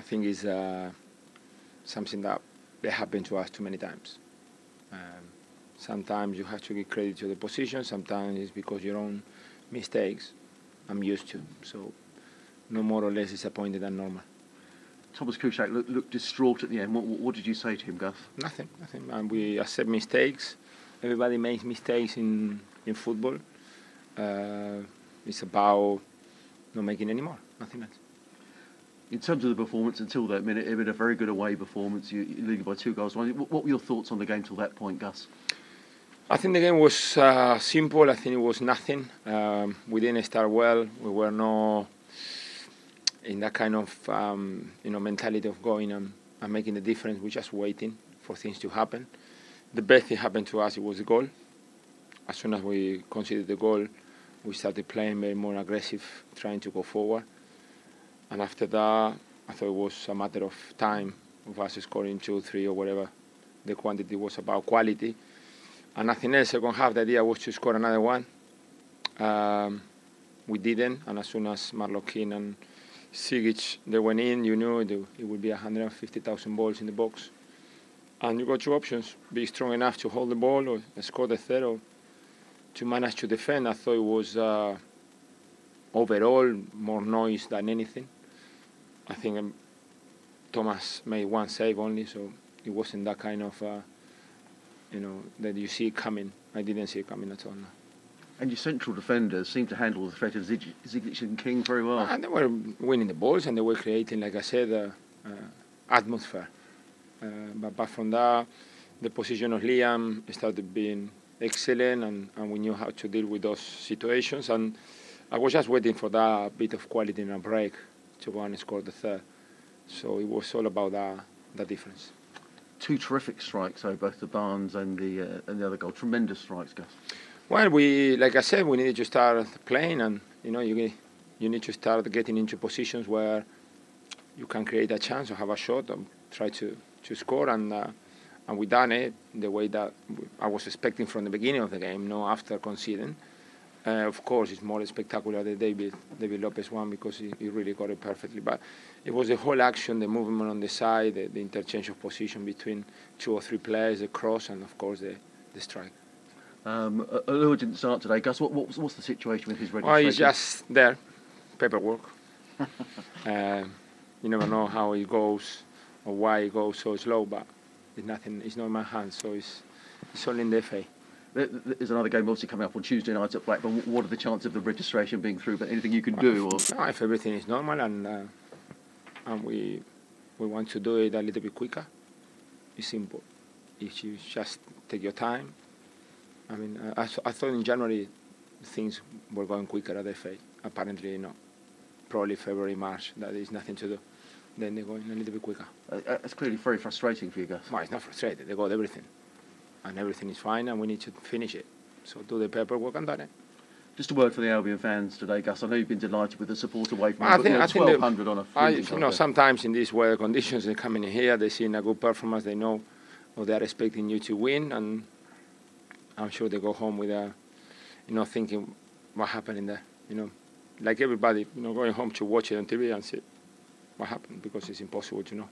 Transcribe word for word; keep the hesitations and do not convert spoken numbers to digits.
I think it's uh, something that they happened to us too many times. Um, sometimes you have to give credit to the position. Sometimes it's because your own mistakes. I'm used to, so no more or less disappointed than normal. Thomas Kuszczak looked, looked distraught at the end. What, what did you say to him, Gus? Nothing, nothing. And we accept mistakes. Everybody makes mistakes in in football. Uh, it's about not making any more. Nothing else. In terms of the performance, until that minute, it had a very good away performance. You, you leading by two goals. What were your thoughts on the game till that point, Gus? I think the game was uh, simple. I think it was nothing. Um, we didn't start well. We were not in that kind of um, you know mentality of going and, and making the difference. We're just waiting for things to happen. The best thing happened to us, it was the goal. As soon as we conceded the goal, we started playing very more aggressive, trying to go forward. And after that, I thought it was a matter of time of us scoring two, three, or whatever. The quantity was about quality. And nothing else. Second half, the idea was to score another one. Um, we didn't, and as soon as Marlon King and Sigic, they went in, you knew it, it would be one hundred fifty thousand balls in the box. And you got two options: be strong enough to hold the ball or score the third, or to manage to defend. I thought it was uh, overall more noise than anything. I think um, Thomas made one save only, so it wasn't that kind of, uh, you know, that you see it coming. I didn't see it coming at all. No. And your central defenders seemed to handle the threat of Zigic and King very well. And they were winning the balls, and they were creating, like I said, uh, uh, atmosphere. Uh, but apart from that, the position of Liam started being excellent, and, and we knew how to deal with those situations. And I was just waiting for that bit of quality in a break to go and score the third. So it was all about that, that difference. Two terrific strikes, though, both the Barnes and the uh, and the other goal. Tremendous strikes, Gus. Well, we, like I said, we needed to start playing, and you know, you you need to start getting into positions where you can create a chance or have a shot and try to, to score, and uh, and we done it the way that I was expecting from the beginning of the game, no after conceding. Uh, of course, it's more spectacular the David David Lopez one because he, he really got it perfectly. But it was the whole action, the movement on the side, the, the interchange of position between two or three players, the cross, and of course the the strike. Um, Alua didn't start today. Gus, what, what, what's the situation with his registration? Well, he's just there, paperwork. uh, you never know how it goes or why it goes so slow, but it's nothing. It's not in my hands, so it's it's all in the F A. There's another game obviously coming up on Tuesday night at Blackburn. What are the chances of the registration being through? But anything you can do? Or? No, if everything is normal and uh, and we we want to do it a little bit quicker, it's simple. If you just take your time. I mean, uh, I, th I thought in January things were going quicker at the F A. Apparently not. Probably February, March. That is nothing to do. Then they're going a little bit quicker. Uh, that's clearly very frustrating for you, Gus. Well, it's not frustrating. They got everything. And everything is fine, and we need to finish it. So do the paperwork and done it. Just a word for the Albion fans today, Gus. I know you've been delighted with the support away from I them, think, but I think twelve hundred on a I, freezing you know, contest. sometimes in these weather conditions, they come in here, they see a good performance, they know or they're expecting you to win, and I'm sure they go home with a, you know, thinking what happened in there, you know, like everybody, you know, going home to watch it on T V and see what happened because it's impossible to know.